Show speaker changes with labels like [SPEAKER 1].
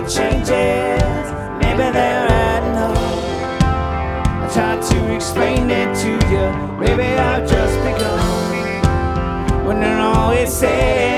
[SPEAKER 1] little changes, maybe they're adding up. I tried to explain it to you, maybe I've just begun. When they're always saying